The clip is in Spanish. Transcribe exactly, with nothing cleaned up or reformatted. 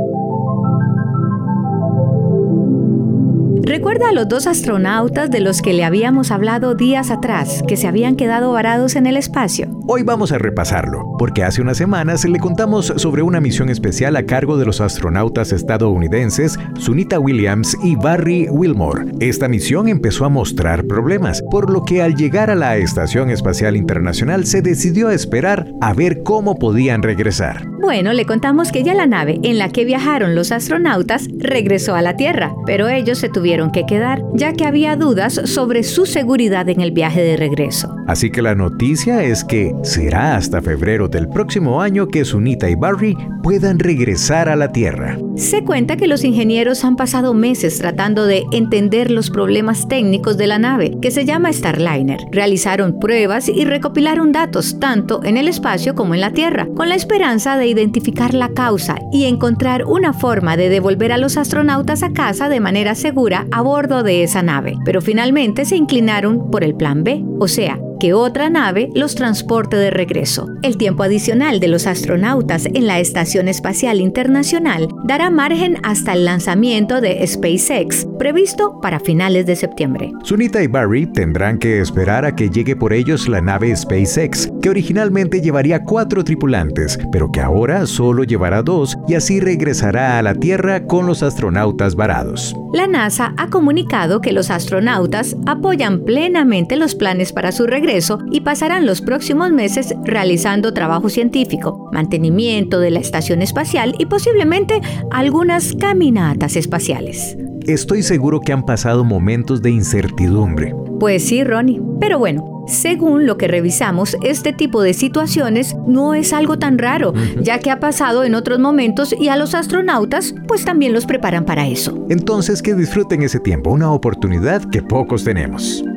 ¿Recuerda a los dos astronautas de los que le habíamos hablado días atrás, que se habían quedado varados en el espacio? Hoy vamos a repasarlo, porque hace unas semanas le contamos sobre una misión especial a cargo de los astronautas estadounidenses Sunita Williams y Barry Wilmore. Esta misión empezó a mostrar problemas, por lo que al llegar a la Estación Espacial Internacional se decidió esperar a ver cómo podían regresar. Bueno, le contamos que ya la nave en la que viajaron los astronautas regresó a la Tierra, pero ellos se tuvieron que quedar, ya que había dudas sobre su seguridad en el viaje de regreso. Así que la noticia es que será hasta febrero del próximo año que Sunita y Barry puedan regresar a la Tierra. Se cuenta que los ingenieros han pasado meses tratando de entender los problemas técnicos de la nave, que se llama Starliner. Realizaron pruebas y recopilaron datos tanto en el espacio como en la Tierra, con la esperanza de identificar la causa y encontrar una forma de devolver a los astronautas a casa de manera segura a bordo de esa nave. Pero finalmente se inclinaron por el plan B, o sea, que otra nave los transporte de regreso. El tiempo adicional de los astronautas en la Estación Espacial Internacional dará margen hasta el lanzamiento de SpaceX, previsto para finales de septiembre. Sunita y Barry tendrán que esperar a que llegue por ellos la nave SpaceX, que originalmente llevaría cuatro tripulantes, pero que ahora solo llevará dos y así regresará a la Tierra con los astronautas varados. La NASA ha comunicado que los astronautas apoyan plenamente los planes para su regreso y pasarán los próximos meses realizando trabajo científico, mantenimiento de la estación espacial y posiblemente algunas caminatas espaciales. Estoy seguro que han pasado momentos de incertidumbre. Pues sí, Ronnie. Pero bueno, según lo que revisamos, este tipo de situaciones no es algo tan raro, uh-huh. ya que ha pasado en otros momentos y a los astronautas pues también los preparan para eso. Entonces que disfruten ese tiempo, una oportunidad que pocos tenemos.